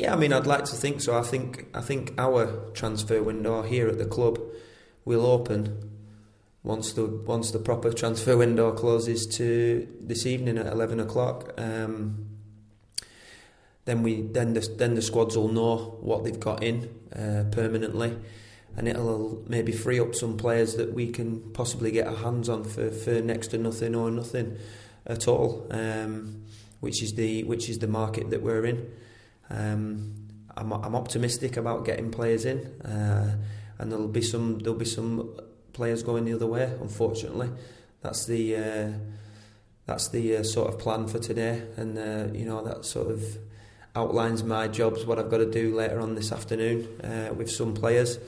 Yeah, I mean, I'd like to think so. I think our transfer window here at the club will open once the proper transfer window closes to this evening at 11 o'clock. Then the squads will know what they've got in permanently, and it'll maybe free up some players that we can possibly get our hands on for next to nothing or nothing at all, which is the market that we're in. I'm optimistic about getting players in, and there'll be some players going the other way. Unfortunately, that's the sort of plan for today, and that sort of outlines my jobs, what I've got to do later on this afternoon with some players.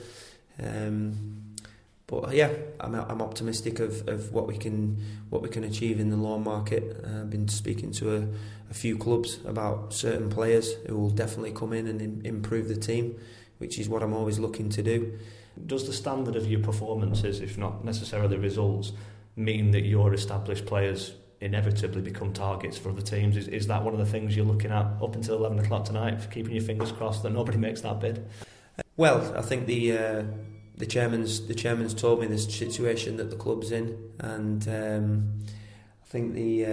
But yeah, I'm optimistic of what we can achieve in the loan market. I've been speaking to a few clubs about certain players who will definitely come in and improve the team, which is what I'm always looking to do. Does the standard of your performances, if not necessarily results, mean that your established players inevitably become targets for other teams? Is that one of the things you're looking at up until 11 o'clock tonight, for keeping your fingers crossed that nobody makes that bid? Well, I think the chairman's told me the situation that the club's in, and I think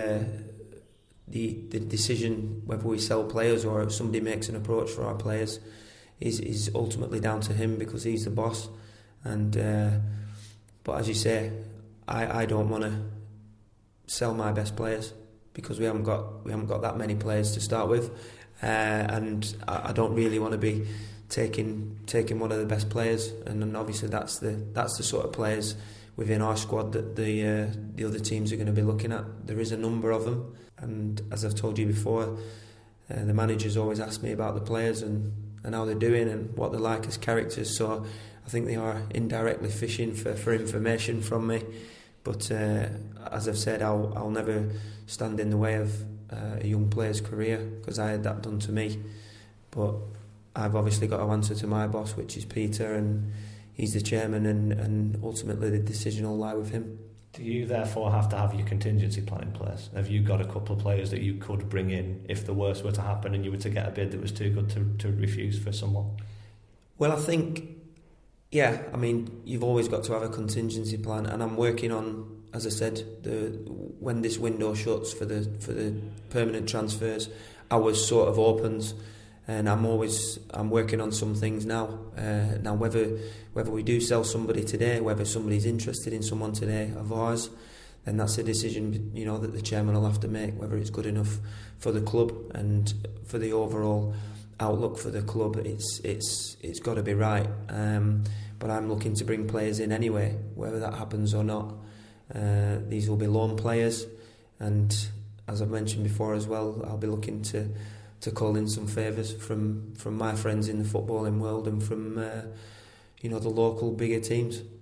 the decision whether we sell players or if somebody makes an approach for our players is ultimately down to him, because he's the boss. And but as you say, I don't want to sell my best players, because we haven't got that many players to start with, and I don't really want to be taking one of the best players, and obviously that's the sort of players within our squad that the other teams are going to be looking at. There is a number of them, and as I've told you before, the managers always ask me about the players and how they're doing and what they're like as characters, so I think they are indirectly fishing for information from me. But as I've said, I'll never stand in the way of a young player's career, because I had that done to me. But I've obviously got to answer to my boss, which is Peter, and he's the chairman, and ultimately the decision will lie with him. Do you therefore have to have your contingency plan in place? Have you got a couple of players that you could bring in if the worst were to happen and you were to get a bid that was too good to refuse for someone? Well, I think, yeah, I mean, you've always got to have a contingency plan, and I'm working on, as I said, when this window shuts for the permanent transfers, ours sort of opens, and I'm working on some things now. Now, whether we do sell somebody today, whether somebody's interested in someone today of ours, then that's a decision that the chairman will have to make, whether it's good enough for the club and for the overall outlook for the club. It's got to be right. But I'm looking to bring players in anyway, whether that happens or not. These will be loan players, and as I've mentioned before as well, I'll be looking to call in some favours from my friends in the footballing world and from the local bigger teams.